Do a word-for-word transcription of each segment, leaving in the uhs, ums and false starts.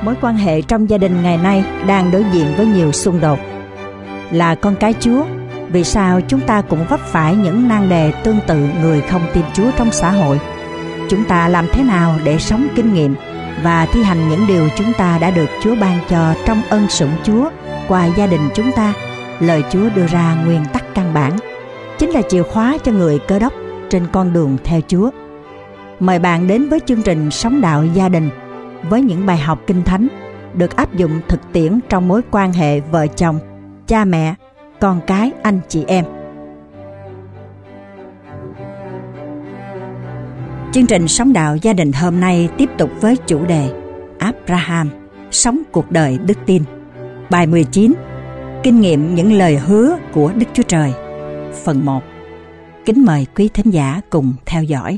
Mối quan hệ trong gia đình ngày nay đang đối diện với nhiều xung đột. Là con cái Chúa, vì sao chúng ta cũng vấp phải những nan đề tương tự người không tin Chúa trong xã hội? Chúng ta làm thế nào để sống kinh nghiệm và thi hành những điều chúng ta đã được Chúa ban cho trong ân sủng Chúa qua gia đình chúng ta? Lời Chúa đưa ra nguyên tắc căn bản, chính là chìa khóa cho người Cơ Đốc trên con đường theo Chúa. Mời bạn đến với chương trình Sống Đạo Gia Đình với những bài học Kinh Thánh được áp dụng thực tiễn trong mối quan hệ vợ chồng, cha mẹ, con cái, anh chị em. Chương trình Sống Đạo Gia Đình hôm nay tiếp tục với chủ đề Abraham, sống cuộc đời đức tin. Bài mười chín, kinh nghiệm những lời hứa của Đức Chúa Trời. Phần một. Kính mời quý thính giả cùng theo dõi.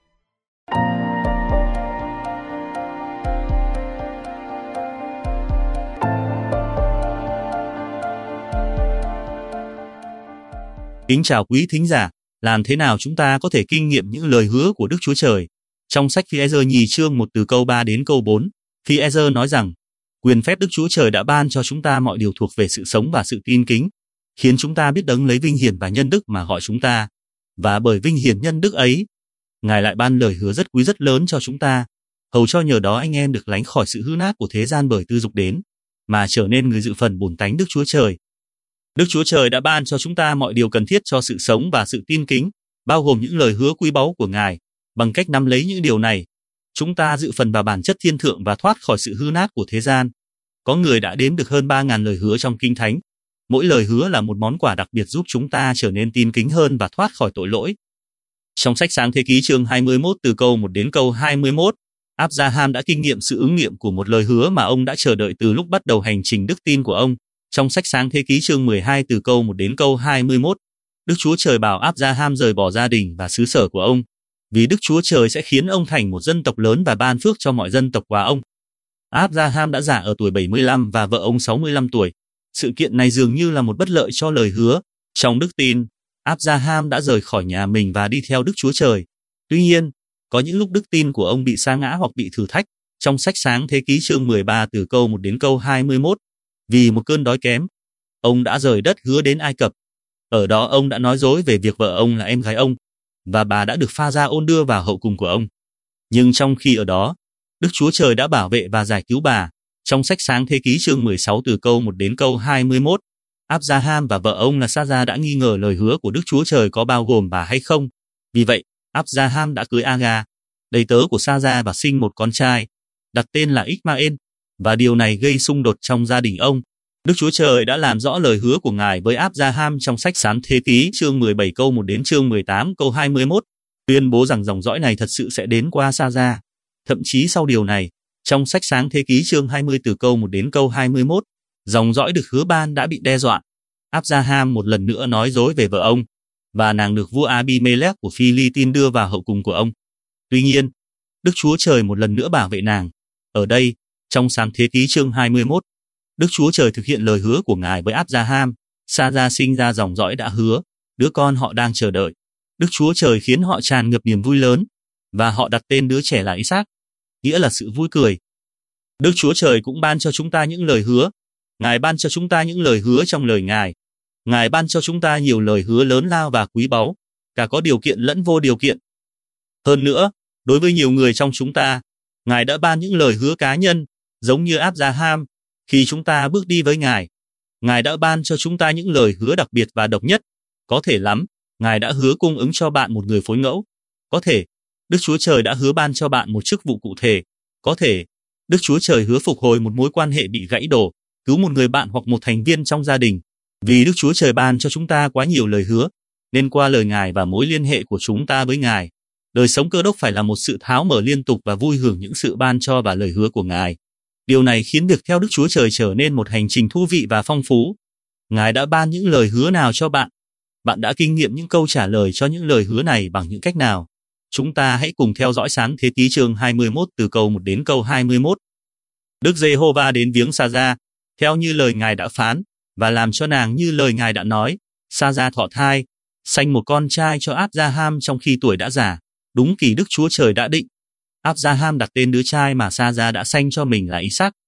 Kính chào quý thính giả, làm thế nào chúng ta có thể kinh nghiệm những lời hứa của Đức Chúa Trời? Trong sách Phi-e-rơ nhì chương một từ câu ba đến câu bốn, Phi-e-rơ nói rằng, quyền phép Đức Chúa Trời đã ban cho chúng ta mọi điều thuộc về sự sống và sự tin kính, khiến chúng ta biết đấng lấy vinh hiển và nhân đức mà gọi chúng ta. Và bởi vinh hiển nhân đức ấy, Ngài lại ban lời hứa rất quý rất lớn cho chúng ta, hầu cho nhờ đó anh em được lánh khỏi sự hư nát của thế gian bởi tư dục đến, mà trở nên người dự phần bổn tánh Đức Chúa Trời. Đức Chúa Trời đã ban cho chúng ta mọi điều cần thiết cho sự sống và sự tin kính, bao gồm những lời hứa quý báu của Ngài. Bằng cách nắm lấy những điều này, chúng ta dự phần vào bản chất thiên thượng và thoát khỏi sự hư nát của thế gian. Có người đã đếm được hơn ba ngàn lời hứa trong Kinh Thánh. Mỗi lời hứa là một món quà đặc biệt giúp chúng ta trở nên tin kính hơn và thoát khỏi tội lỗi. Trong sách Sáng Thế Ký chương hai mươi mốt từ câu một đến câu hai mươi mốt, Abraham đã kinh nghiệm sự ứng nghiệm của một lời hứa mà ông đã chờ đợi từ lúc bắt đầu hành trình đức tin của ông. Trong sách Sáng Thế Ký chương mười hai từ câu một đến câu hai mươi mốt, Đức Chúa Trời bảo Abraham rời bỏ gia đình và xứ sở của ông, vì Đức Chúa Trời sẽ khiến ông thành một dân tộc lớn và ban phước cho mọi dân tộc qua ông. Abraham đã già ở tuổi bảy mươi lăm và vợ ông sáu mươi lăm tuổi. Sự kiện này dường như là một bất lợi cho lời hứa. Trong đức tin, Abraham đã rời khỏi nhà mình và đi theo Đức Chúa Trời. Tuy nhiên, có những lúc đức tin của ông bị sa ngã hoặc bị thử thách. Trong sách Sáng Thế Ký chương mười ba từ câu một đến câu hai mươi mốt, vì một cơn đói kém, ông đã rời đất hứa đến Ai Cập. Ở đó ông đã nói dối về việc vợ ông là em gái ông, và bà đã được pha ra ôn đưa vào hậu cung của ông. Nhưng trong khi ở đó, Đức Chúa Trời đã bảo vệ và giải cứu bà. Trong sách Sáng Thế Ký chương mười sáu từ câu một đến câu hai mươi mốt, Abraham và vợ ông là Sa-ra đã nghi ngờ lời hứa của Đức Chúa Trời có bao gồm bà hay không. Vì vậy, Abraham đã cưới Aga, đầy tớ của Sa-ra, và sinh một con trai, đặt tên là Ishmael, và điều này gây xung đột trong gia đình ông. Đức Chúa Trời đã làm rõ lời hứa của Ngài với Abraham trong sách Sáng Thế Ký chương mười bảy câu một đến chương mười tám câu hai mươi mốt, tuyên bố rằng dòng dõi này thật sự sẽ đến qua Sa-ra. Thậm chí sau điều này, trong sách Sáng Thế Ký chương hai mươi từ câu một đến câu hai mươi mốt, dòng dõi được hứa ban đã bị đe dọa. Abraham một lần nữa nói dối về vợ ông, và nàng được vua Abimelech của Phi-li-tin đưa vào hậu cung của ông. Tuy nhiên, Đức Chúa Trời một lần nữa bảo vệ nàng. Ở đây, trong Sáng Thế Ký chương hai mươi mốt, Đức Chúa Trời thực hiện lời hứa của Ngài với Abraham. Sa-ra sinh ra dòng dõi đã hứa, đứa con họ đang chờ đợi. Đức Chúa Trời khiến họ tràn ngập niềm vui lớn, và họ đặt tên đứa trẻ là Isaac, nghĩa là sự vui cười. Đức Chúa Trời cũng ban cho chúng ta những lời hứa. Ngài ban cho chúng ta những lời hứa trong lời Ngài. Ngài ban cho chúng ta nhiều lời hứa lớn lao và quý báu, cả có điều kiện lẫn vô điều kiện. Hơn nữa, đối với nhiều người trong chúng ta, Ngài đã ban những lời hứa cá nhân, giống như Abraham. Khi chúng ta bước đi với Ngài, Ngài đã ban cho chúng ta những lời hứa đặc biệt và độc nhất. Có thể lắm, Ngài đã hứa cung ứng cho bạn một người phối ngẫu. Có thể, Đức Chúa Trời đã hứa ban cho bạn một chức vụ cụ thể. Có thể, Đức Chúa Trời hứa phục hồi một mối quan hệ bị gãy đổ, cứu một người bạn hoặc một thành viên trong gia đình. Vì Đức Chúa Trời ban cho chúng ta quá nhiều lời hứa, nên qua lời Ngài và mối liên hệ của chúng ta với Ngài, đời sống Cơ Đốc phải là một sự tháo mở liên tục và vui hưởng những sự ban cho và lời hứa của Ngài. Điều này khiến việc theo Đức Chúa Trời trở nên một hành trình thú vị và phong phú. Ngài đã ban những lời hứa nào cho bạn? Bạn đã kinh nghiệm những câu trả lời cho những lời hứa này bằng những cách nào? Chúng ta hãy cùng theo dõi Sáng Thế Ký chương hai mươi mốt từ câu một đến câu hai mươi mốt. Đức Giê-hô-va đến viếng Sa-ra, theo như lời Ngài đã phán, và làm cho nàng như lời Ngài đã nói. Sa-ra thọ thai, sanh một con trai cho Abraham trong khi tuổi đã già, đúng kỳ Đức Chúa Trời đã định. Abraham đặt tên đứa trai mà Sa-ra đã sanh cho mình là Isaac.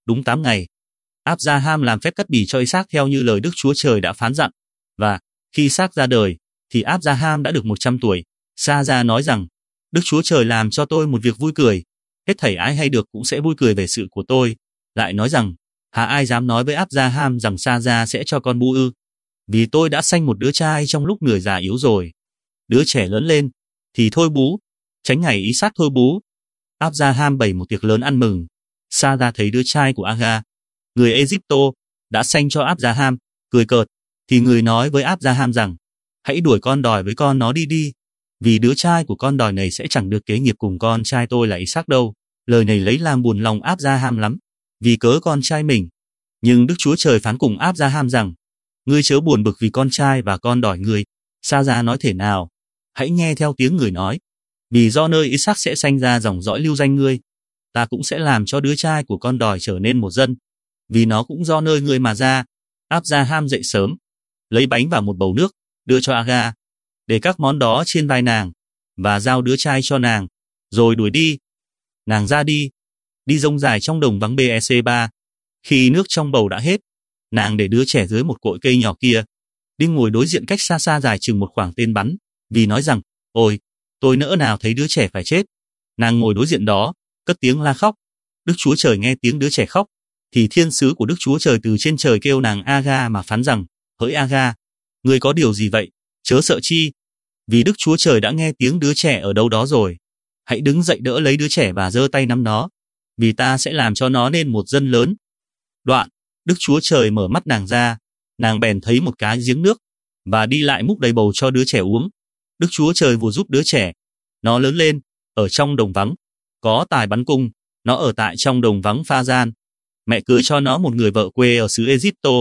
đúng tám ngày. Abraham làm phép cắt bì cho Isaac theo như lời Đức Chúa Trời đã phán dặn, và khi Isaac ra đời thì Abraham đã được một trăm tuổi. Sa-ra nói rằng, Đức Chúa Trời làm cho tôi một việc vui cười, hết thảy ai hay được cũng sẽ vui cười về sự của tôi. Lại nói rằng, há ai dám nói với Abraham rằng Sa-ra sẽ cho con bú ư? Vì tôi đã sanh một đứa trai trong lúc người già yếu rồi. Đứa trẻ lớn lên thì thôi bú, tránh ngày Isaac thôi bú. Abraham bày một tiệc lớn ăn mừng. Sa-ra thấy đứa trai của Aga, người Egypto, đã sanh cho Abraham, cười cợt, thì người nói với Abraham rằng, hãy đuổi con đòi với con nó đi đi, vì đứa trai của con đòi này sẽ chẳng được kế nghiệp cùng con trai tôi là Isaac đâu. Lời này lấy làm buồn lòng Abraham lắm, vì cớ con trai mình. Nhưng Đức Chúa Trời phán cùng Abraham rằng, ngươi chớ buồn bực vì con trai và con đòi ngươi. Sa-ra nói thể nào? Hãy nghe theo tiếng người nói, vì do nơi Isaac sẽ sanh ra dòng dõi lưu danh ngươi, ta cũng sẽ làm cho đứa trai của con đòi trở nên một dân, vì nó cũng do nơi ngươi mà ra. Abraham dậy sớm, lấy bánh và một bầu nước, đưa cho Aga, để các món đó trên vai nàng, và giao đứa trai cho nàng, rồi đuổi đi. Nàng ra đi, đi rông dài trong đồng vắng bê xê ba. Khi nước trong bầu đã hết, nàng để đứa trẻ dưới một cội cây nhỏ kia, đi ngồi đối diện cách xa xa dài chừng một khoảng tên bắn, vì nói rằng, ôi, tôi nỡ nào thấy đứa trẻ phải chết. Nàng ngồi đối diện đó, cất tiếng la khóc. Đức Chúa Trời nghe tiếng đứa trẻ khóc, thì thiên sứ của Đức Chúa Trời từ trên trời kêu nàng Aga mà phán rằng, hỡi Aga, ngươi có điều gì vậy, chớ sợ chi, vì Đức Chúa Trời đã nghe tiếng đứa trẻ ở đâu đó rồi. Hãy đứng dậy đỡ lấy đứa trẻ và giơ tay nắm nó, vì ta sẽ làm cho nó nên một dân lớn. Đoạn, Đức Chúa Trời mở mắt nàng ra, nàng bèn thấy một cái giếng nước, và đi lại múc đầy bầu cho đứa trẻ uống. Đức Chúa Trời vừa giúp đứa trẻ, nó lớn lên, ở trong đồng vắng, có tài bắn cung, nó ở tại trong đồng vắng Pha Gian. Mẹ cưới cho nó một người vợ quê ở xứ Egypto.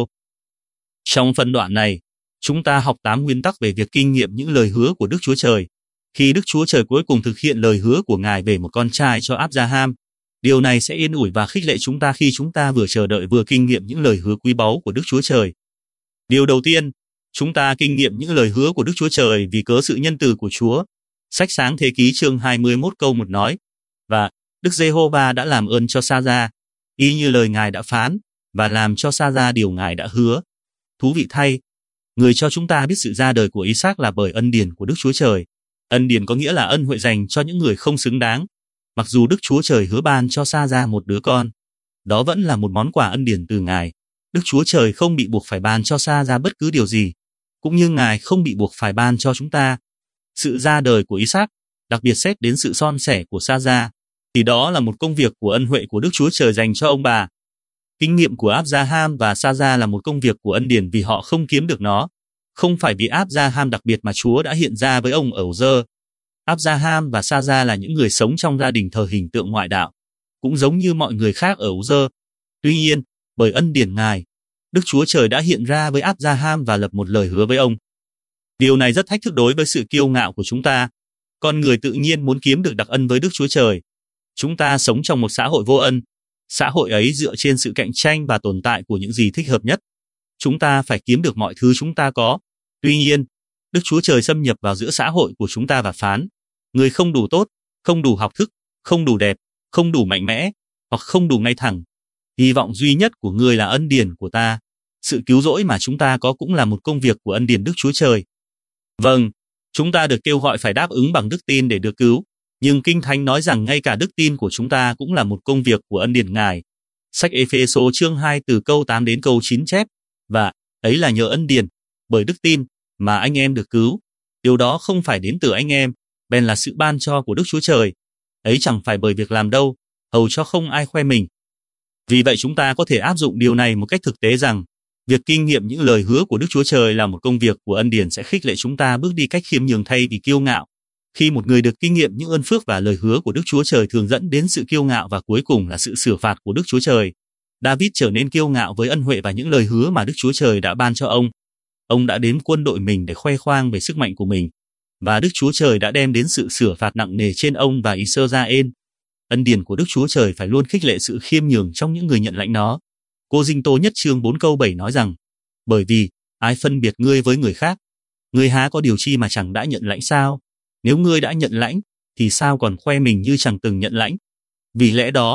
Trong phân đoạn này, chúng ta học tám nguyên tắc về việc kinh nghiệm những lời hứa của Đức Chúa Trời. Khi Đức Chúa Trời cuối cùng thực hiện lời hứa của Ngài về một con trai cho Abraham, điều này sẽ yên ủi và khích lệ chúng ta khi chúng ta vừa chờ đợi vừa kinh nghiệm những lời hứa quý báu của Đức Chúa Trời. Điều đầu tiên, chúng ta kinh nghiệm những lời hứa của Đức Chúa Trời vì cớ sự nhân từ của Chúa. Sách Sáng Thế Ký chương hai mươi mốt câu một nói, và Đức Giê-hô-va đã làm ơn cho Sa-ra, y như lời Ngài đã phán, và làm cho Sa-ra điều Ngài đã hứa. Thú vị thay, người cho chúng ta biết sự ra đời của Isaac là bởi ân điển của Đức Chúa Trời. Ân điển có nghĩa là ân huệ dành cho những người không xứng đáng. Mặc dù Đức Chúa Trời hứa ban cho Sa-ra một đứa con, đó vẫn là một món quà ân điển từ Ngài. Đức Chúa Trời không bị buộc phải ban cho Sa-ra bất cứ điều gì, cũng như Ngài không bị buộc phải ban cho chúng ta. Sự ra đời của Isaac, đặc biệt xét đến sự son sẻ của Sa-ra, thì đó là một công việc của ân huệ của Đức Chúa Trời dành cho ông bà. Kinh nghiệm của Abraham và Sa-ra là một công việc của ân điển vì họ không kiếm được nó. Không phải vì Abraham đặc biệt mà Chúa đã hiện ra với ông ở Ur. Abraham và Sa-ra là những người sống trong gia đình thờ hình tượng ngoại đạo, cũng giống như mọi người khác ở Ur. Tuy nhiên, bởi ân điển Ngài, Đức Chúa Trời đã hiện ra với Abraham và lập một lời hứa với ông. Điều này rất thách thức đối với sự kiêu ngạo của chúng ta. Con người tự nhiên muốn kiếm được đặc ân với Đức Chúa Trời. Chúng ta sống trong một xã hội vô ân. Xã hội ấy dựa trên sự cạnh tranh và tồn tại của những gì thích hợp nhất. Chúng ta phải kiếm được mọi thứ chúng ta có. Tuy nhiên, Đức Chúa Trời xâm nhập vào giữa xã hội của chúng ta và phán, người không đủ tốt, không đủ học thức, không đủ đẹp, không đủ mạnh mẽ, hoặc không đủ ngay thẳng. Hy vọng duy nhất của người là ân điển của ta. Sự cứu rỗi mà chúng ta có cũng là một công việc của ân điển Đức Chúa Trời. Vâng, chúng ta được kêu gọi phải đáp ứng bằng đức tin để được cứu, nhưng Kinh Thánh nói rằng ngay cả đức tin của chúng ta cũng là một công việc của ân điển Ngài. Sách Ê-phê-số chương hai từ câu tám đến câu chín chép, và ấy là nhờ ân điển, bởi đức tin mà anh em được cứu. Điều đó không phải đến từ anh em, bèn là sự ban cho của Đức Chúa Trời. Ấy chẳng phải bởi việc làm đâu, hầu cho không ai khoe mình. Vì vậy chúng ta có thể áp dụng điều này một cách thực tế rằng, việc kinh nghiệm những lời hứa của Đức Chúa Trời là một công việc của ân điển sẽ khích lệ chúng ta bước đi cách khiêm nhường thay vì kiêu ngạo. Khi một người được kinh nghiệm những ơn phước và lời hứa của Đức Chúa Trời thường dẫn đến sự kiêu ngạo và cuối cùng là sự xử phạt của Đức Chúa Trời. David trở nên kiêu ngạo với ân huệ và những lời hứa mà Đức Chúa Trời đã ban cho ông. Ông đã đến quân đội mình để khoe khoang về sức mạnh của mình, và Đức Chúa Trời đã đem đến sự sửa phạt nặng nề trên ông và Israel. Ân điển của Đức Chúa Trời phải luôn khích lệ sự khiêm nhường trong những người nhận lãnh nó. Cô Dinh Tô nhất chương bốn câu bảy nói rằng, bởi vì ai phân biệt ngươi với người khác, ngươi há có điều chi mà chẳng đã nhận lãnh sao? Nếu ngươi đã nhận lãnh, thì sao còn khoe mình như chẳng từng nhận lãnh? Vì lẽ đó,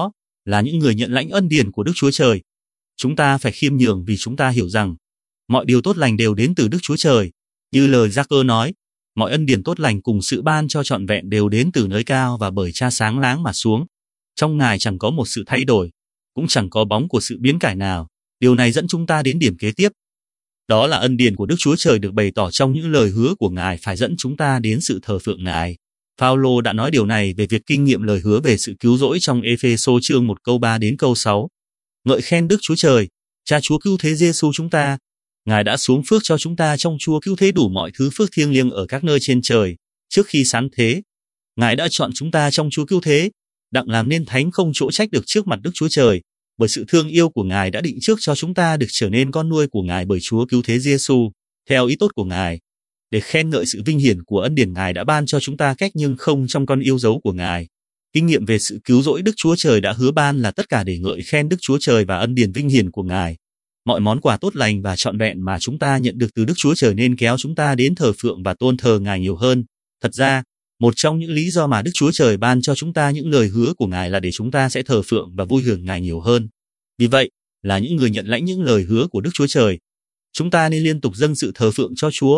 là những người nhận lãnh ân điển của Đức Chúa Trời. Chúng ta phải khiêm nhường vì chúng ta hiểu rằng mọi điều tốt lành đều đến từ Đức Chúa Trời. Như lời Gia-cơ nói, mọi ân điển tốt lành cùng sự ban cho trọn vẹn đều đến từ nơi cao và bởi Cha sáng láng mà xuống. Trong Ngài chẳng có một sự thay đổi, cũng chẳng có bóng của sự biến cải nào. Điều này dẫn chúng ta đến điểm kế tiếp. Đó là ân điển của Đức Chúa Trời được bày tỏ trong những lời hứa của Ngài phải dẫn chúng ta đến sự thờ phượng Ngài. Phao-lô đã nói điều này về việc kinh nghiệm lời hứa về sự cứu rỗi trong Ê-phê-sô chương một câu ba đến câu sáu. Ngợi khen Đức Chúa Trời, Cha Chúa cứu thế Giê-xu chúng ta. Ngài đã xuống phước cho chúng ta trong Chúa cứu thế đủ mọi thứ phước thiêng liêng ở các nơi trên trời. Trước khi sáng thế, Ngài đã chọn chúng ta trong Chúa cứu thế, đặng làm nên thánh không chỗ trách được trước mặt Đức Chúa Trời. Bởi sự thương yêu của Ngài đã định trước cho chúng ta được trở nên con nuôi của Ngài bởi Chúa cứu thế Giê-xu, theo ý tốt của Ngài, để khen ngợi sự vinh hiển của ân điển Ngài đã ban cho chúng ta cách nhưng không trong con yêu dấu của Ngài. Kinh nghiệm về sự cứu rỗi Đức Chúa Trời đã hứa ban là tất cả để ngợi khen Đức Chúa Trời và ân điển vinh hiển của Ngài. Mọi món quà tốt lành và trọn vẹn mà chúng ta nhận được từ Đức Chúa Trời nên kéo chúng ta đến thờ phượng và tôn thờ Ngài nhiều hơn. Thật ra, một trong những lý do mà Đức Chúa Trời ban cho chúng ta những lời hứa của Ngài là để chúng ta sẽ thờ phượng và vui hưởng Ngài nhiều hơn. Vì vậy, là những người nhận lãnh những lời hứa của Đức Chúa Trời, chúng ta nên liên tục dâng sự thờ phượng cho Chúa.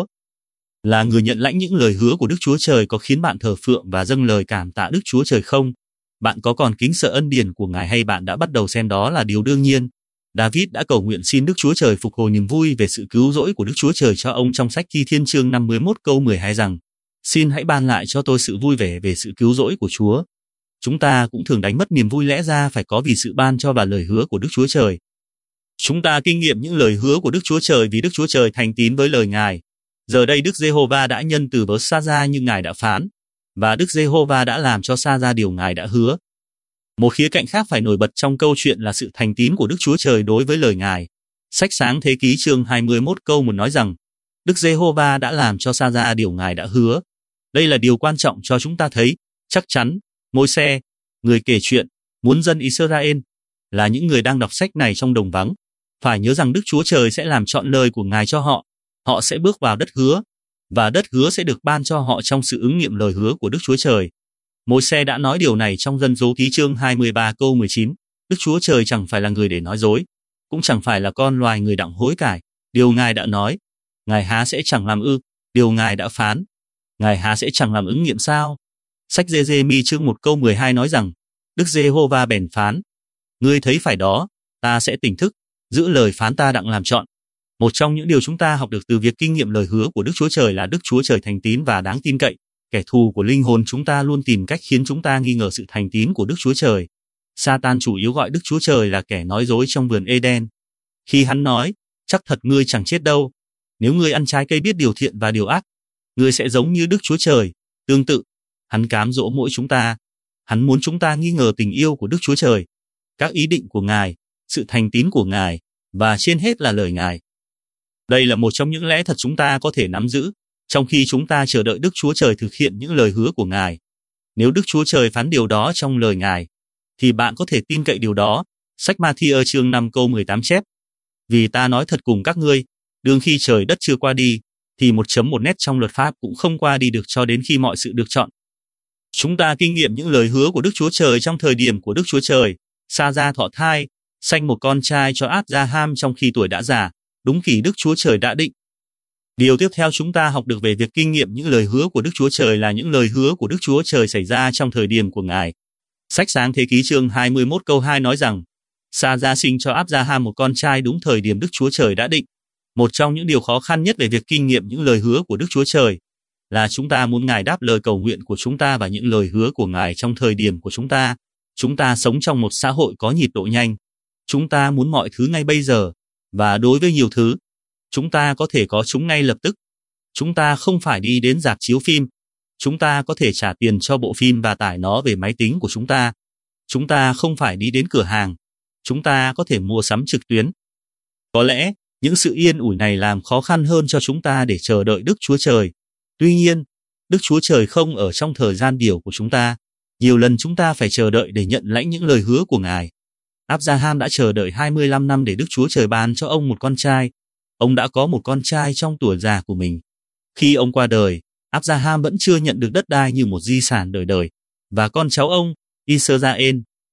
Là người nhận lãnh những lời hứa của Đức Chúa Trời có khiến bạn thờ phượng và dâng lời cảm tạ Đức Chúa Trời không? Bạn có còn kính sợ ân điển của Ngài hay bạn đã bắt đầu xem đó là điều đương nhiên? David đã cầu nguyện xin Đức Chúa Trời phục hồi niềm vui về sự cứu rỗi của Đức Chúa Trời cho ông trong sách Thi Thiên chương năm mươi mốt câu mười hai rằng: Xin hãy ban lại cho tôi sự vui vẻ về sự cứu rỗi của Chúa. Chúng ta cũng thường đánh mất niềm vui lẽ ra phải có vì sự ban cho và lời hứa của Đức Chúa Trời. Chúng ta kinh nghiệm những lời hứa của Đức Chúa Trời vì Đức Chúa Trời thành tín với lời Ngài. Giờ đây Đức Giê-hô-va đã nhân từ với Sa-ra như Ngài đã phán, và Đức Giê-hô-va đã làm cho Sa-ra điều Ngài đã hứa. Một khía cạnh khác phải nổi bật trong câu chuyện là sự thành tín của Đức Chúa Trời đối với lời Ngài. Sách Sáng Thế Ký chương hai mươi mốt câu một nói rằng, Đức Giê-hô-va đã làm cho Sa-ra điều Ngài đã hứa. Đây là điều quan trọng cho chúng ta thấy, chắc chắn, Môi-se, người kể chuyện, muốn dân Israel, là những người đang đọc sách này trong đồng vắng, phải nhớ rằng Đức Chúa Trời sẽ làm trọn lời của Ngài cho họ. Họ sẽ bước vào đất hứa, và đất hứa sẽ được ban cho họ trong sự ứng nghiệm lời hứa của Đức Chúa Trời. Môi-se đã nói điều này trong Dân Số Ký chương hai mươi ba câu mười chín. Đức Chúa Trời chẳng phải là người để nói dối, cũng chẳng phải là con loài người đặng hối cải. Điều Ngài đã nói, Ngài há sẽ chẳng làm ư? Điều Ngài đã phán, Ngài há sẽ chẳng làm ứng nghiệm sao? Sách Giê-rê-mi chương một câu mười hai nói rằng, Đức Giê-hô-va bèn phán, ngươi thấy phải đó, ta sẽ tỉnh thức, giữ lời phán ta đặng làm trọn. Một trong những điều chúng ta học được từ việc kinh nghiệm lời hứa của Đức Chúa Trời là Đức Chúa Trời thành tín và đáng tin cậy. Kẻ thù của linh hồn chúng ta luôn tìm cách khiến chúng ta nghi ngờ sự thành tín của Đức Chúa Trời. Sa-tan chủ yếu gọi Đức Chúa Trời là kẻ nói dối trong vườn Eden. Khi hắn nói, chắc thật ngươi chẳng chết đâu. Nếu ngươi ăn trái cây biết điều thiện và điều ác, ngươi sẽ giống như Đức Chúa Trời. Tương tự, hắn cám dỗ mỗi chúng ta. Hắn muốn chúng ta nghi ngờ tình yêu của Đức Chúa Trời, các ý định của Ngài, sự thành tín của Ngài, và trên hết là lời Ngài. Đây là một trong những lẽ thật chúng ta có thể nắm giữ, trong khi chúng ta chờ đợi Đức Chúa Trời thực hiện những lời hứa của Ngài. Nếu Đức Chúa Trời phán điều đó trong lời Ngài, thì bạn có thể tin cậy điều đó. Sách Ma-thi-ơ chương năm câu mười tám chép, vì ta nói thật cùng các ngươi, đương khi trời đất chưa qua đi, thì một chấm một nét trong luật pháp cũng không qua đi được cho đến khi mọi sự được chọn. Chúng ta kinh nghiệm những lời hứa của Đức Chúa Trời trong thời điểm của Đức Chúa Trời. Sa-ra thọ thai, sanh một con trai cho Áp-gia-ham trong khi tuổi đã già, đúng kỳ Đức Chúa Trời đã định. Điều tiếp theo chúng ta học được về việc kinh nghiệm những lời hứa của Đức Chúa Trời là những lời hứa của Đức Chúa Trời xảy ra trong thời điểm của Ngài. Sách Sáng Thế Ký chương hai mươi mốt câu hai nói rằng, Sa-ra sinh cho Áp-gia-ham một con trai đúng thời điểm Đức Chúa Trời đã định. Một trong những điều khó khăn nhất về việc kinh nghiệm những lời hứa của Đức Chúa Trời là chúng ta muốn Ngài đáp lời cầu nguyện của chúng ta và những lời hứa của Ngài trong thời điểm của chúng ta. Chúng ta sống trong một xã hội có nhịp độ nhanh. Chúng ta muốn mọi thứ ngay bây giờ, và đối với nhiều thứ, chúng ta có thể có chúng ngay lập tức. Chúng ta không phải đi đến rạp chiếu phim. Chúng ta có thể trả tiền cho bộ phim và tải nó về máy tính của chúng ta. Chúng ta không phải đi đến cửa hàng. Chúng ta có thể mua sắm trực tuyến. Có lẽ, những sự yên ủi này làm khó khăn hơn cho chúng ta để chờ đợi Đức Chúa Trời. Tuy nhiên, Đức Chúa Trời không ở trong thời gian biểu của chúng ta. Nhiều lần chúng ta phải chờ đợi để nhận lãnh những lời hứa của Ngài. Áp-gia-ham đã chờ đợi hai mươi lăm năm để Đức Chúa Trời ban cho ông một con trai. Ông đã có một con trai trong tuổi già của mình. Khi ông qua đời, Áp-gia-ham vẫn chưa nhận được đất đai như một di sản đời đời, và con cháu ông, Israel,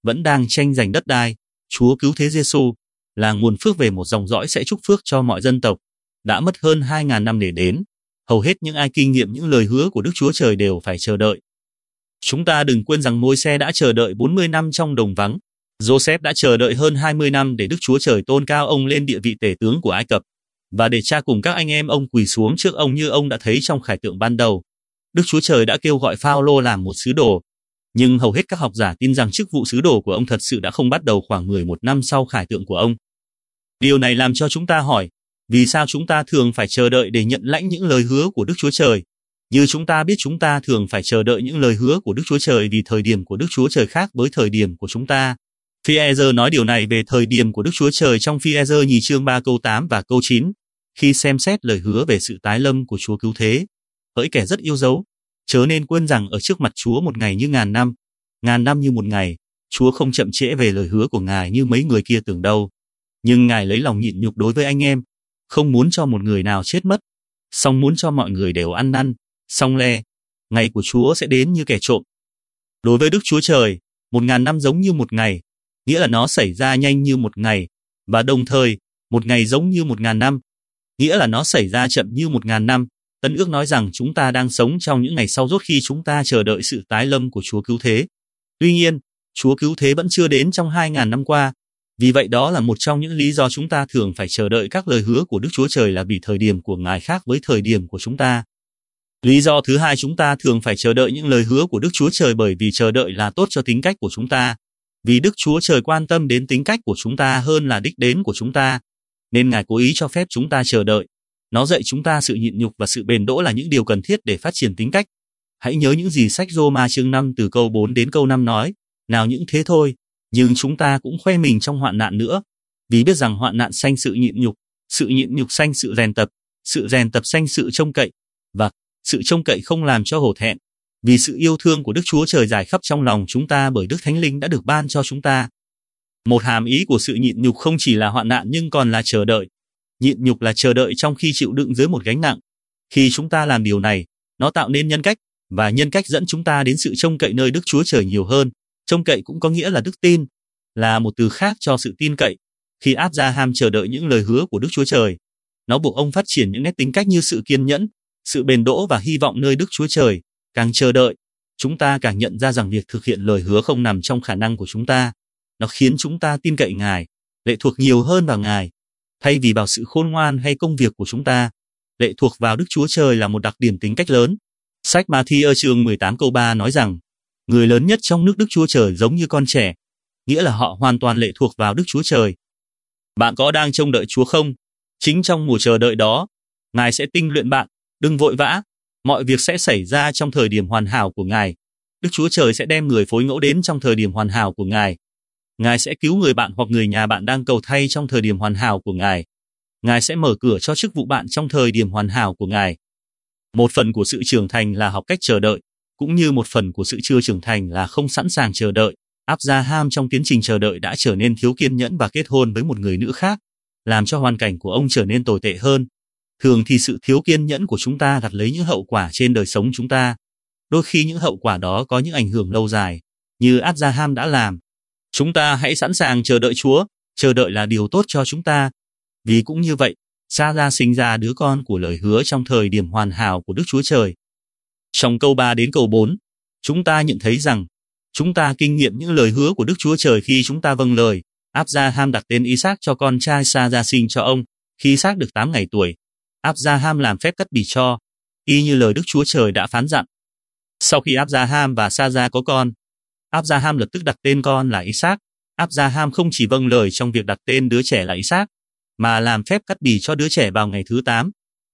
vẫn đang tranh giành đất đai, Chúa cứu thế Giêsu là nguồn phước về một dòng dõi sẽ chúc phước cho mọi dân tộc, đã mất hơn hai nghìn năm để đến. Hầu hết những ai kinh nghiệm những lời hứa của Đức Chúa Trời đều phải chờ đợi. Chúng ta đừng quên rằng Môi-se đã chờ đợi bốn mươi năm trong đồng vắng. Joseph đã chờ đợi hơn hai mươi năm để Đức Chúa Trời tôn cao ông lên địa vị tể tướng của Ai Cập, và để cha cùng các anh em ông quỳ xuống trước ông như ông đã thấy trong khải tượng ban đầu. Đức Chúa Trời đã kêu gọi Phao-lô làm một sứ đồ, nhưng hầu hết các học giả tin rằng chức vụ sứ đồ của ông thật sự đã không bắt đầu khoảng mười một năm sau khải tượng của ông. Điều này làm cho chúng ta hỏi, vì sao chúng ta thường phải chờ đợi để nhận lãnh những lời hứa của Đức Chúa Trời? Như chúng ta biết, chúng ta thường phải chờ đợi những lời hứa của Đức Chúa Trời vì thời điểm của Đức Chúa Trời khác với thời điểm của chúng ta. Phi-e-rơ nói điều này về thời điểm của Đức Chúa Trời trong Phi-e-rơ nhì chương ba câu tám và câu chín, khi xem xét lời hứa về sự tái lâm của Chúa cứu thế. Hỡi kẻ rất yêu dấu, chớ nên quên rằng ở trước mặt Chúa một ngày như ngàn năm, ngàn năm như một ngày. Chúa không chậm trễ về lời hứa của Ngài như mấy người kia tưởng đâu. Nhưng Ngài lấy lòng nhịn nhục đối với anh em, không muốn cho một người nào chết mất, song muốn cho mọi người đều ăn năn, song le. Ngày của Chúa sẽ đến như kẻ trộm. Đối với Đức Chúa Trời, một ngàn năm giống như một ngày, nghĩa là nó xảy ra nhanh như một ngày, và đồng thời, một ngày giống như một ngàn năm, nghĩa là nó xảy ra chậm như một ngàn năm. Tân ước nói rằng chúng ta đang sống trong những ngày sau rốt khi chúng ta chờ đợi sự tái lâm của Chúa cứu thế. Tuy nhiên, Chúa cứu thế vẫn chưa đến trong hai ngàn năm qua. Vì vậy đó là một trong những lý do chúng ta thường phải chờ đợi các lời hứa của Đức Chúa Trời, là vì thời điểm của Ngài khác với thời điểm của chúng ta. Lý do thứ hai chúng ta thường phải chờ đợi những lời hứa của Đức Chúa Trời bởi vì chờ đợi là tốt cho tính cách của chúng ta. Vì Đức Chúa Trời quan tâm đến tính cách của chúng ta hơn là đích đến của chúng ta, nên Ngài cố ý cho phép chúng ta chờ đợi. Nó dạy chúng ta sự nhịn nhục và sự bền đỗ là những điều cần thiết để phát triển tính cách. Hãy nhớ những gì sách Rô-ma chương năm từ câu bốn đến câu năm nói, nào những thế thôi, nhưng chúng ta cũng khoe mình trong hoạn nạn nữa, vì biết rằng hoạn nạn sanh sự nhịn nhục, sự nhịn nhục sanh sự rèn tập, sự rèn tập sanh sự trông cậy, và sự trông cậy không làm cho hổ thẹn, vì sự yêu thương của Đức Chúa Trời rải khắp trong lòng chúng ta bởi Đức Thánh Linh đã được ban cho chúng ta. Một hàm ý của sự nhịn nhục không chỉ là hoạn nạn nhưng còn là chờ đợi. Nhịn nhục là chờ đợi trong khi chịu đựng dưới một gánh nặng. Khi chúng ta làm điều này, nó tạo nên nhân cách, và nhân cách dẫn chúng ta đến sự trông cậy nơi Đức Chúa Trời nhiều hơn. Trông cậy cũng có nghĩa là đức tin, là một từ khác cho sự tin cậy. Khi Áp-gia-ham chờ đợi những lời hứa của Đức Chúa Trời, nó buộc ông phát triển những nét tính cách như sự kiên nhẫn, sự bền đỗ và hy vọng nơi Đức Chúa Trời. Càng chờ đợi, chúng ta càng nhận ra rằng việc thực hiện lời hứa không nằm trong khả năng của chúng ta. Nó khiến chúng ta tin cậy Ngài, lệ thuộc nhiều hơn vào Ngài, thay vì vào sự khôn ngoan hay công việc của chúng ta. Lệ thuộc vào Đức Chúa Trời là một đặc điểm tính cách lớn. Sách Ma-thi-ơ chương mười tám câu ba nói rằng, người lớn nhất trong nước Đức Chúa Trời giống như con trẻ, nghĩa là họ hoàn toàn lệ thuộc vào Đức Chúa Trời. Bạn có đang trông đợi Chúa không? Chính trong mùa chờ đợi đó, Ngài sẽ tinh luyện bạn, đừng vội vã. Mọi việc sẽ xảy ra trong thời điểm hoàn hảo của Ngài. Đức Chúa Trời sẽ đem người phối ngẫu đến trong thời điểm hoàn hảo của Ngài. Ngài sẽ cứu người bạn hoặc người nhà bạn đang cầu thay trong thời điểm hoàn hảo của Ngài. Ngài sẽ mở cửa cho chức vụ bạn trong thời điểm hoàn hảo của Ngài. Một phần của sự trưởng thành là học cách chờ đợi, cũng như một phần của sự chưa trưởng thành là không sẵn sàng chờ đợi. Áp-gia-ham trong tiến trình chờ đợi đã trở nên thiếu kiên nhẫn và kết hôn với một người nữ khác, làm cho hoàn cảnh của ông trở nên tồi tệ hơn. Thường thì sự thiếu kiên nhẫn của chúng ta gặt lấy những hậu quả trên đời sống chúng ta. Đôi khi những hậu quả đó có những ảnh hưởng lâu dài, như Áp-gia-ham đã làm. Chúng ta hãy sẵn sàng chờ đợi Chúa, chờ đợi là điều tốt cho chúng ta. Vì cũng như vậy, Sa-ra sinh ra đứa con của lời hứa trong thời điểm hoàn hảo của Đức Chúa Trời. Trong câu ba đến câu bốn, chúng ta nhận thấy rằng chúng ta kinh nghiệm những lời hứa của Đức Chúa Trời khi chúng ta vâng lời. Áp-gia-ham đặt tên Isaac cho con trai Sa-ra sinh cho ông. Khi Isaac được tám ngày tuổi, Áp-gia-ham làm phép cắt bì cho, y như lời Đức Chúa Trời đã phán dặn. Sau khi Áp-gia-ham và Sa-ra có con, Áp-gia-ham lập tức đặt tên con là Isaac. Áp-gia-ham không chỉ vâng lời trong việc đặt tên đứa trẻ là Isaac, mà làm phép cắt bì cho đứa trẻ vào ngày thứ tám.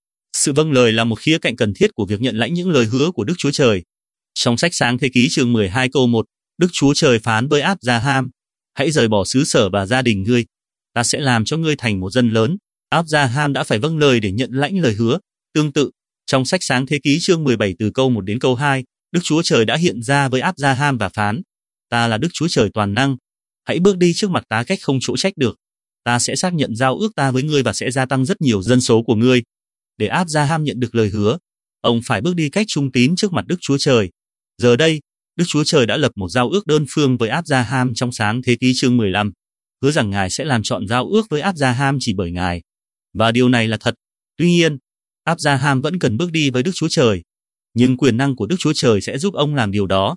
Sự vâng lời là một khía cạnh cần thiết của việc nhận lãnh những lời hứa của Đức Chúa Trời. Trong sách Sáng Thế Ký chương mười hai câu một, Đức Chúa Trời phán với Áp-gia-ham, hãy rời bỏ xứ sở và gia đình ngươi, ta sẽ làm cho ngươi thành một dân lớn. Áp-gia-ham đã phải vâng lời để nhận lãnh lời hứa. Tương tự, trong sách Sáng Thế Ký chương mười bảy từ câu một đến câu hai, Đức Chúa Trời đã hiện ra với Áp-gia-ham và phán, ta là Đức Chúa Trời toàn năng, hãy bước đi trước mặt ta cách không chỗ trách được. Ta sẽ xác nhận giao ước ta với ngươi và sẽ gia tăng rất nhiều dân số của ngươi. Để Áp-gia-ham nhận được lời hứa, ông phải bước đi cách trung tín trước mặt Đức Chúa Trời. Giờ đây, Đức Chúa Trời đã lập một giao ước đơn phương với Áp-ra-ham trong Sáng Thế Ký chương mười lăm, hứa rằng Ngài sẽ làm trọn giao ước với Áp-ra-ham chỉ bởi Ngài. Và điều này là thật. Tuy nhiên, Áp-ra-ham vẫn cần bước đi với Đức Chúa Trời, nhưng quyền năng của Đức Chúa Trời sẽ giúp ông làm điều đó.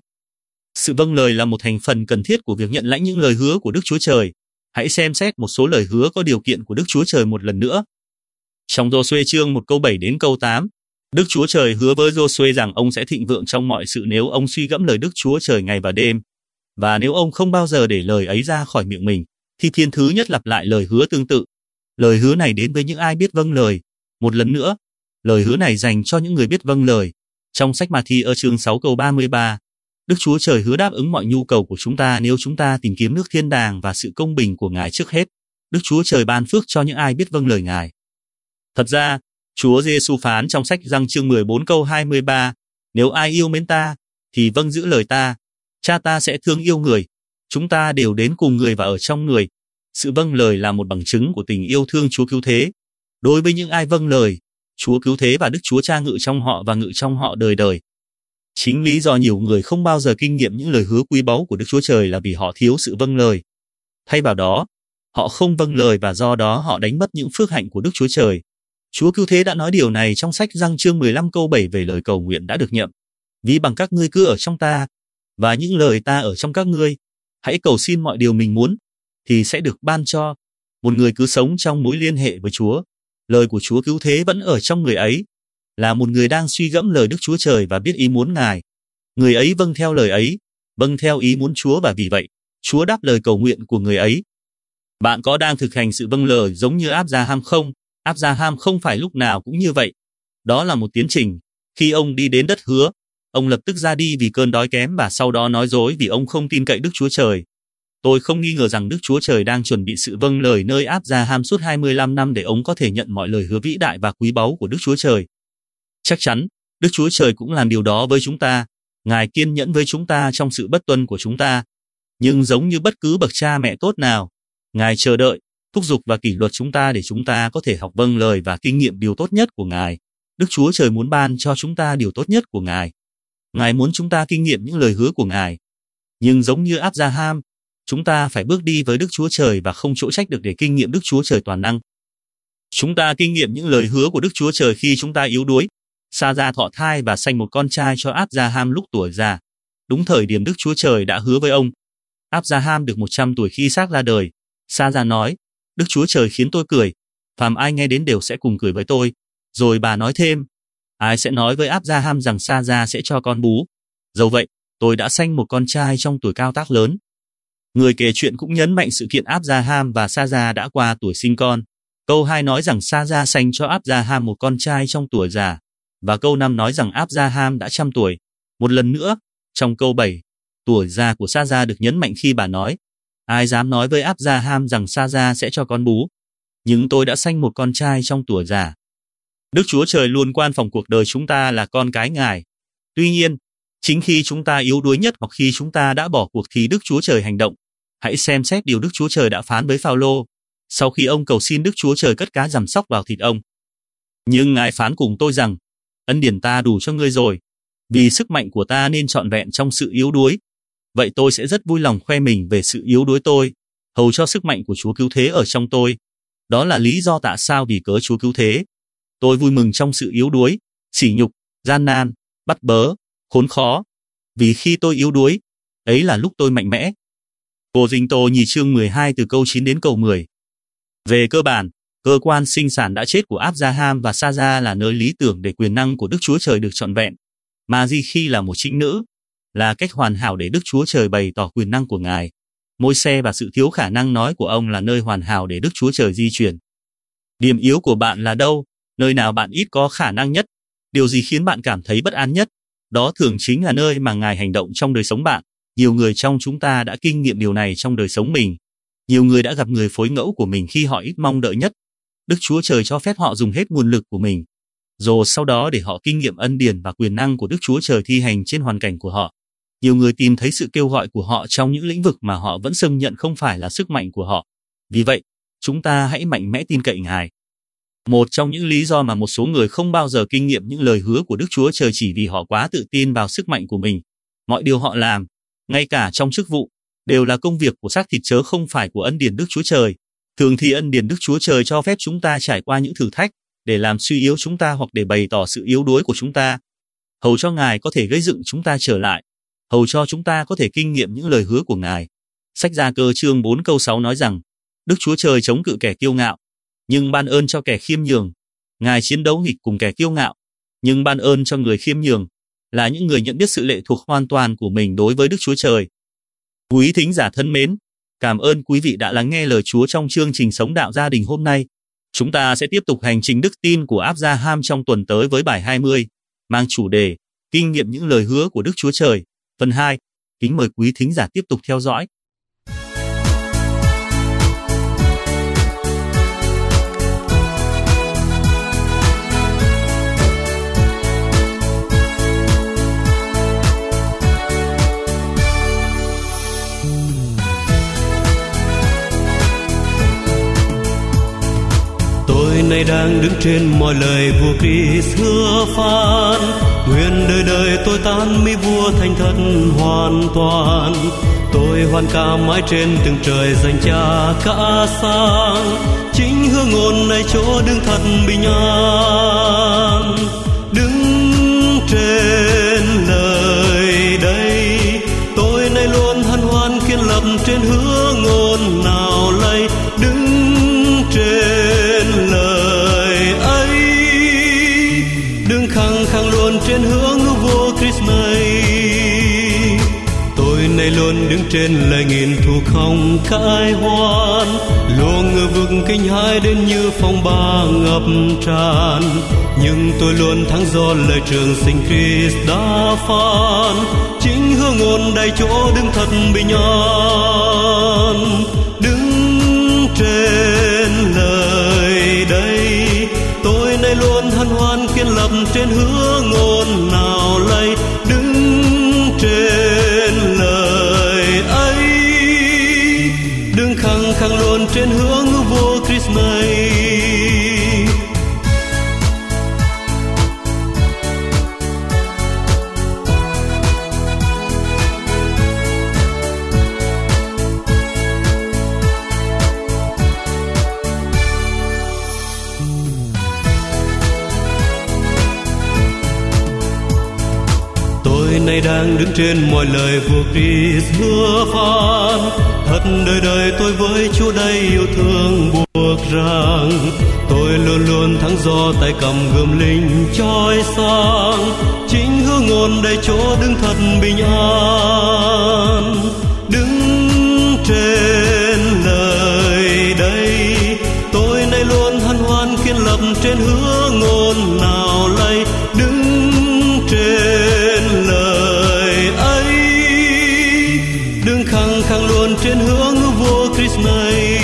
Sự vâng lời là một thành phần cần thiết của việc nhận lãnh những lời hứa của Đức Chúa Trời. Hãy xem xét một số lời hứa có điều kiện của Đức Chúa Trời một lần nữa. Trong Giô-suê chương một câu bảy đến câu tám, Đức Chúa Trời hứa với Giô-suê rằng ông sẽ thịnh vượng trong mọi sự nếu ông suy gẫm lời Đức Chúa Trời ngày và đêm. Và nếu ông không bao giờ để lời ấy ra khỏi miệng mình, thì Thiên thứ nhất lặp lại lời hứa tương tự. Lời hứa này đến với những ai biết vâng lời. Một lần nữa, lời hứa này dành cho những người biết vâng lời. Trong sách Ma-thi-ơ chương sáu câu ba mươi ba, Đức Chúa Trời hứa đáp ứng mọi nhu cầu của chúng ta nếu chúng ta tìm kiếm nước thiên đàng và sự công bình của Ngài trước hết. Đức Chúa Trời ban phước cho những ai biết vâng lời Ngài. Thật ra, Chúa Giê-xu phán trong sách Giăng chương mười bốn câu hai mươi ba, nếu ai yêu mến ta, thì vâng giữ lời ta, Cha ta sẽ thương yêu người, chúng ta đều đến cùng người và ở trong người. Sự vâng lời là một bằng chứng của tình yêu thương Chúa Cứu Thế. Đối với những ai vâng lời, Chúa Cứu Thế và Đức Chúa Cha ngự trong họ và ngự trong họ đời đời. Chính lý do nhiều người không bao giờ kinh nghiệm những lời hứa quý báu của Đức Chúa Trời là vì họ thiếu sự vâng lời. Thay vào đó, họ không vâng lời và do đó họ đánh mất những phước hạnh của Đức Chúa Trời. Chúa Cứu Thế đã nói điều này trong sách Giăng chương mười lăm câu bảy về lời cầu nguyện đã được nhậm. Vì bằng các ngươi cứ ở trong ta, và những lời ta ở trong các ngươi, hãy cầu xin mọi điều mình muốn, thì sẽ được ban cho. Một người cứ sống trong mối liên hệ với Chúa, lời của Chúa Cứu Thế vẫn ở trong người ấy, là một người đang suy gẫm lời Đức Chúa Trời và biết ý muốn Ngài. Người ấy vâng theo lời ấy, vâng theo ý muốn Chúa và vì vậy, Chúa đáp lời cầu nguyện của người ấy. Bạn có đang thực hành sự vâng lời giống như Áp-ra-ham không? Áp-ra-ham không phải lúc nào cũng như vậy. Đó là một tiến trình. Khi ông đi đến đất hứa, ông lập tức ra đi vì cơn đói kém và sau đó nói dối vì ông không tin cậy Đức Chúa Trời. Tôi không nghi ngờ rằng Đức Chúa Trời đang chuẩn bị sự vâng lời nơi Áp-ra-ham suốt hai mươi lăm năm để ông có thể nhận mọi lời hứa vĩ đại và quý báu của Đức Chúa Trời. Chắc chắn, Đức Chúa Trời cũng làm điều đó với chúng ta. Ngài kiên nhẫn với chúng ta trong sự bất tuân của chúng ta. Nhưng giống như bất cứ bậc cha mẹ tốt nào, Ngài chờ đợi, thúc giục và kỷ luật chúng ta để chúng ta có thể học vâng lời và kinh nghiệm điều tốt nhất của Ngài. Đức Chúa Trời muốn ban cho chúng ta điều tốt nhất của Ngài. Ngài muốn chúng ta kinh nghiệm những lời hứa của Ngài. Nhưng giống như Áp-ra-ham, chúng ta phải bước đi với Đức Chúa Trời và không chỗ trách được để kinh nghiệm Đức Chúa Trời toàn năng. Chúng ta kinh nghiệm những lời hứa của Đức Chúa Trời khi chúng ta yếu đuối. Sa-ra thọ thai và sanh một con trai cho Áp-ra-ham lúc tuổi già, đúng thời điểm Đức Chúa Trời đã hứa với ông. Áp-ra-ham được một trăm tuổi khi Xác ra đời. Sa-ra nói, Đức Chúa Trời khiến tôi cười, phàm ai nghe đến đều sẽ cùng cười với tôi. Rồi bà nói thêm, ai sẽ nói với Áp-ra-ham rằng Sa-ra sẽ cho con bú. Dẫu vậy, tôi đã sanh một con trai trong tuổi cao tác lớn. Người kể chuyện cũng nhấn mạnh sự kiện Áp-ra-ham và Sa-ra đã qua tuổi sinh con. Câu hai nói rằng Sa-ra sanh cho Áp-ra-ham một con trai trong tuổi già. Và câu năm nói rằng Áp-ra-ham đã trăm tuổi. Một lần nữa, trong câu bảy, tuổi già của Sa-ra được nhấn mạnh khi bà nói, ai dám nói với Áp-ra-ham rằng Sa-ra sẽ cho con bú. Nhưng tôi đã sanh một con trai trong tuổi già. Đức Chúa Trời luôn quan phòng cuộc đời chúng ta là con cái Ngài. Tuy nhiên, chính khi chúng ta yếu đuối nhất hoặc khi chúng ta đã bỏ cuộc thì Đức Chúa Trời hành động. Hãy xem xét điều Đức Chúa Trời đã phán với Phao-lô, sau khi ông cầu xin Đức Chúa Trời cất cá giằm sóc vào thịt ông. Nhưng Ngài phán cùng tôi rằng, ân điển ta đủ cho ngươi rồi, vì sức mạnh của ta nên trọn vẹn trong sự yếu đuối. Vậy tôi sẽ rất vui lòng khoe mình về sự yếu đuối tôi, hầu cho sức mạnh của Chúa Cứu Thế ở trong tôi. Đó là lý do tại sao vì cớ Chúa Cứu Thế. Tôi vui mừng trong sự yếu đuối, sỉ nhục, gian nan, bắt bớ, khốn khó. Vì khi tôi yếu đuối, ấy là lúc tôi mạnh mẽ. Cô Dinh Tô nhì chương mười hai từ câu chín đến câu mười. Về cơ bản, cơ quan sinh sản đã chết của Áp-ra-ham và Sa-ra là nơi lý tưởng để quyền năng của Đức Chúa Trời được trọn vẹn. Ma-di-khi là một trinh nữ, là cách hoàn hảo để Đức Chúa Trời bày tỏ quyền năng của Ngài. Môi-se và sự thiếu khả năng nói của ông là nơi hoàn hảo để Đức Chúa Trời di chuyển. Điểm yếu của bạn là đâu? Nơi nào bạn ít có khả năng nhất? Điều gì khiến bạn cảm thấy bất an nhất? Đó thường chính là nơi mà Ngài hành động trong đời sống bạn. Nhiều người trong chúng ta đã kinh nghiệm điều này trong đời sống mình. Nhiều người đã gặp người phối ngẫu của mình khi họ ít mong đợi nhất. Đức Chúa Trời cho phép họ dùng hết nguồn lực của mình, rồi sau đó để họ kinh nghiệm ân điển và quyền năng của Đức Chúa Trời thi hành trên hoàn cảnh của họ. Nhiều người tìm thấy sự kêu gọi của họ trong những lĩnh vực mà họ vẫn xưng nhận không phải là sức mạnh của họ. Vì vậy, chúng ta hãy mạnh mẽ tin cậy Ngài. Một trong những lý do mà một số người không bao giờ kinh nghiệm những lời hứa của Đức Chúa Trời chỉ vì họ quá tự tin vào sức mạnh của mình, Mọi điều họ làm, ngay cả trong chức vụ, đều là công việc của xác thịt chớ không phải của ân điển Đức Chúa Trời. Thường thì ân điển Đức Chúa Trời cho phép chúng ta trải qua những thử thách để làm suy yếu chúng ta hoặc để bày tỏ sự yếu đuối của chúng ta, hầu cho Ngài có thể gây dựng chúng ta trở lại, hầu cho chúng ta có thể kinh nghiệm những lời hứa của Ngài. Sách Gia Cơ chương bốn câu sáu nói rằng, Đức Chúa Trời chống cự kẻ kiêu ngạo, nhưng ban ơn cho kẻ khiêm nhường. Ngài chiến đấu nghịch cùng kẻ kiêu ngạo, nhưng ban ơn cho người khiêm nhường, là những người nhận biết sự lệ thuộc hoàn toàn của mình đối với Đức Chúa Trời. Quý thính giả thân mến, cảm ơn quý vị đã lắng nghe lời Chúa trong chương trình Sống Đạo Gia Đình hôm nay. Chúng ta sẽ tiếp tục hành trình đức tin của Abraham trong tuần tới với bài hai mươi, mang chủ đề Kinh nghiệm những lời hứa của Đức Chúa Trời, phần hai. Kính mời quý thính giả tiếp tục theo dõi. Tôi nay đang đứng trên mọi lời vua Christ hứa phán, nguyện đời đời tôi tan mi vua thành thật hoàn toàn. Tôi hoàn ca mãi trên từng trời dành Cha cả sáng, chính hương ngôn này chỗ đứng thật bình an. Đứng trên lời đây, tôi nay luôn hân hoan kiên lập trên hứa ngôn nào lay. Đứng trên lời ấy, đứng khăng khăng luôn trên hướng vua Christ này. Tôi nay luôn đứng trên lời nghìn thu không cãi hoan, luôn ngơ vực kinh hãi đến như phong ba ngập tràn. Nhưng tôi luôn thắng do lời trường sinh Christ đã phán, chính hương ngôn đầy chỗ đứng thật bình an. Đứng trên lời đây, tôi nay luôn hân hoan kiên lập trên hứa ngôn nào lay. Đứng trên lời ấy, đứng khăng khăng luôn trên hướng vua Christ này. Tôi nay đang đứng trên mọi lời vua Christ hứa phán, thật đời đời tôi với Chúa đây yêu thương buộc ràng. Tôi luôn luôn thắng do tay cầm gươm linh chói sáng, chính hương ngôn đầy chỗ đứng thật bình an. Đứng trên lời đây, tôi nay luôn hân hoan kiên lập trên hứa ngôn nào lay. Đứng trên lời ấy, đứng khăng khăng luôn trên hướng vua Christ này.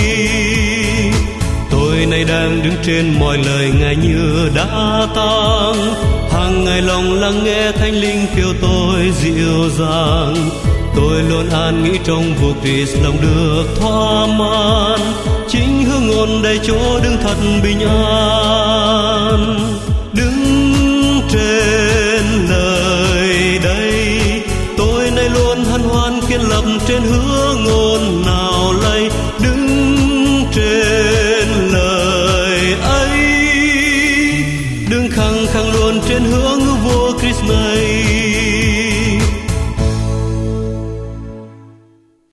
Tôi nay đang đứng trên mọi lời Ngài như đã tăng, hàng ngày lòng lắng nghe Thánh Linh kêu tôi dịu dàng. Tôi luôn an nghĩ trong vua Christ lòng được thỏa mãn, chính hương ngôn đầy chỗ đứng thật bình an. Đứng trên lời đây, tôi nay luôn hân hoan kiên lập trên hứa ngôn nào lay. Đứng